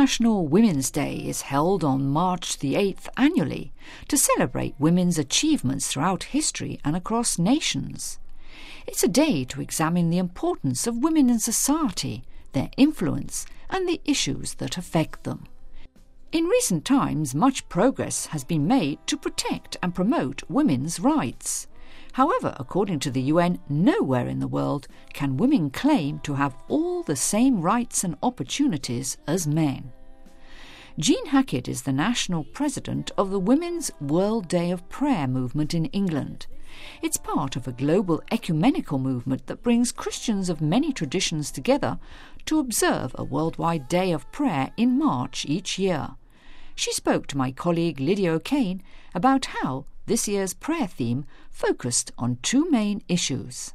International Women's Day is held on March the 8th annually to celebrate women's achievements throughout history and across nations. It's a day to examine the importance of women in society, their influence, and the issues that affect them. In recent times, much progress has been made to protect and promote women's rights. However, according to the UN, nowhere in the world can women claim to have all the same rights and opportunities as men. Jean Hackett is the national president of the Women's World Day of Prayer movement in England. It's part of a global ecumenical movement that brings Christians of many traditions together to observe a worldwide day of prayer in March each year. She spoke to my colleague Lydia O'Kane about how this year's prayer theme focused on two main issues.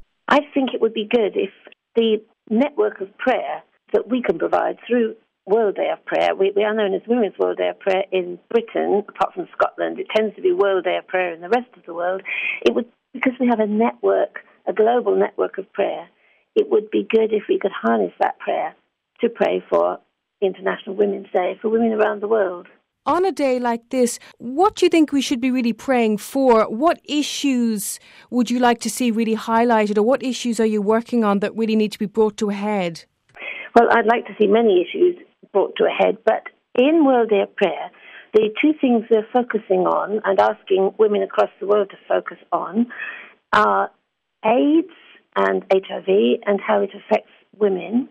I think it would be good if the network of prayer that we can provide through World Day of Prayer, we are known as Women's World Day of Prayer in Britain, apart from Scotland. It tends to be World Day of Prayer in the rest of the world. It would, because we have a network, a global network of prayer, it would be good if we could harness that prayer to pray for International Women's Day for women around the world. On a day like this, what do you think we should be really praying for? What issues would you like to see really highlighted, or what issues are you working on that really need to be brought to a head? Well, I'd like to see many issues brought to a head, but in World Day of Prayer, the two things we're focusing on and asking women across the world to focus on are AIDS and HIV and how it affects women.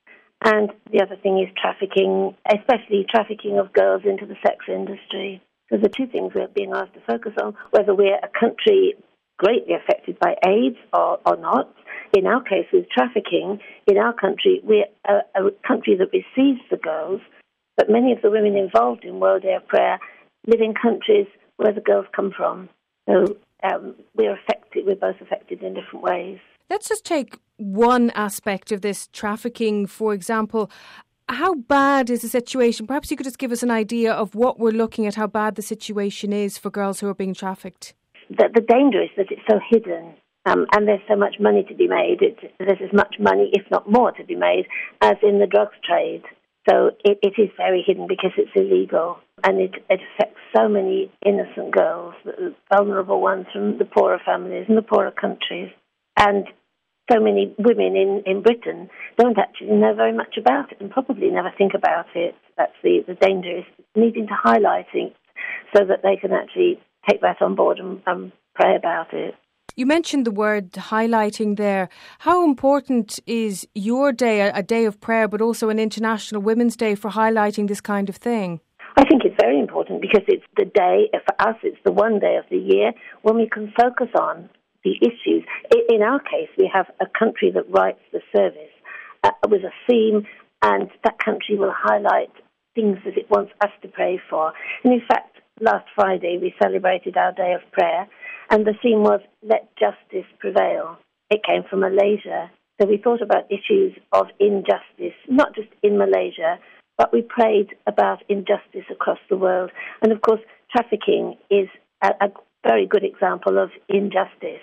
And the other thing is trafficking, especially trafficking of girls into the sex industry. So the two things we're being asked to focus on, whether we're a country greatly affected by AIDS or not. In our case, with trafficking, in our country, we're a country that receives the girls, but many of the women involved in World Day of Prayer live in countries where the girls come from. So we're both affected in different ways. Let's just take one aspect of this trafficking, for example. How bad is the situation? Perhaps you could just give us an idea of what we're looking at, how bad the situation is for girls who are being trafficked. The danger is that it's so hidden and there's so much money to be made. There's as much money, if not more, to be made as in the drugs trade. So it is very hidden because it's illegal, and it affects so many innocent girls, the vulnerable ones from the poorer families and the poorer countries. And so many women in Britain don't actually know very much about it and probably never think about it. That's the danger, is needing to highlight it so that they can actually take that on board and pray about it. You mentioned the word highlighting there. How important is your day, a day of prayer, but also an International Women's Day, for highlighting this kind of thing? I think it's very important because it's the day, for us, it's the one day of the year when we can focus on the issues. In our case, we have a country that writes the service with a theme, and that country will highlight things that it wants us to pray for. And in fact, last Friday we celebrated our Day of Prayer, and the theme was Let Justice Prevail. It came from Malaysia. So we thought about issues of injustice, not just in Malaysia, but we prayed about injustice across the world. And of course, trafficking is a very good example of injustice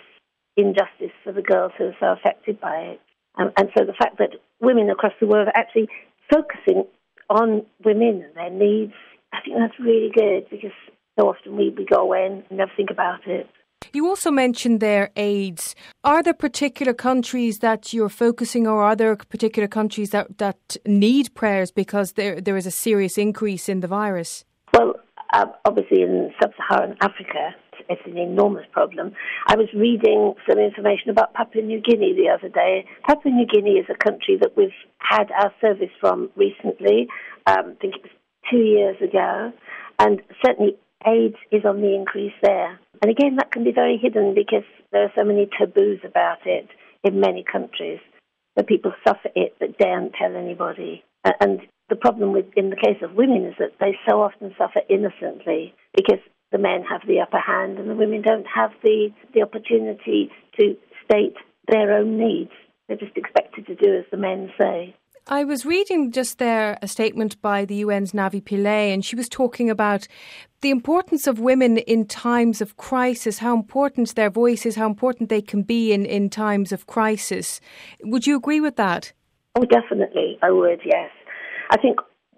for the girls who are so affected by it. And so the fact that women across the world are actually focusing on women and their needs, I think that's really good, because so often we go away and never think about it. You also mentioned there AIDS. Are there particular countries that you're focusing, or are there particular countries that need prayers because there is a serious increase in the virus? Well, obviously in sub-Saharan Africa, it's an enormous problem. I was reading some information about Papua New Guinea the other day. Papua New Guinea is a country that we've had our service from recently. I think it was 2 years ago. And certainly AIDS is on the increase there. And again, that can be very hidden because there are so many taboos about it in many countries. So people suffer it but daren't tell anybody. And the problem in the case of women is that they so often suffer innocently because the men have the upper hand and the women don't have the opportunity to state their own needs. They're just expected to do as the men say. I was reading just there a statement by the UN's Navi Pillay, and she was talking about the importance of women in times of crisis, how important their voice is, how important they can be in times of crisis. Would you agree with that? Oh, definitely, I would, yes. I think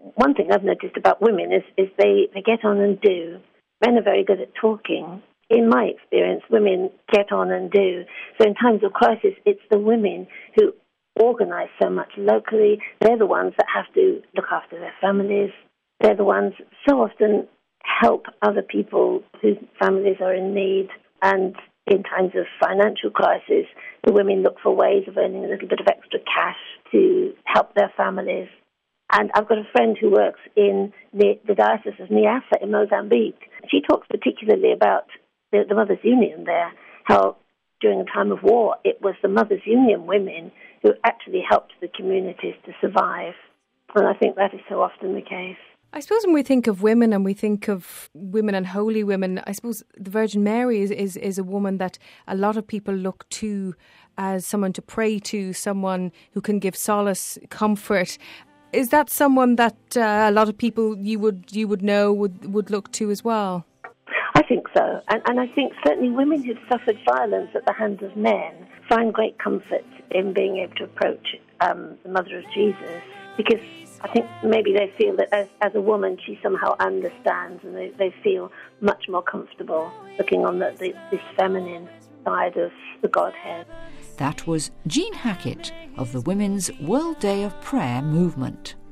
one thing I've noticed about women is they get on and do. Men are very good at talking. In my experience, women get on and do. So in times of crisis, it's the women who organise so much locally. They're the ones that have to look after their families. They're the ones so often help other people whose families are in need. And in times of financial crisis, the women look for ways of earning a little bit of extra cash to help their families. And I've got a friend who works in the Diocese of Niassa in Mozambique. She talks particularly about the Mothers' Union there, how during a time of war, it was the Mothers' Union women who actually helped the communities to survive. And I think that is so often the case. I suppose when we think of women and we think of women and holy women, I suppose the Virgin Mary is a woman that a lot of people look to as someone to pray to, someone who can give solace, comfort. Is that someone that a lot of people you would know would look to as well? I think so. And I think certainly women who've suffered violence at the hands of men find great comfort in being able to approach the Mother of Jesus, because I think maybe they feel that as a woman she somehow understands, and they feel much more comfortable looking on this feminine side of the Godhead. That was Jean Hackett of the Women's World Day of Prayer movement.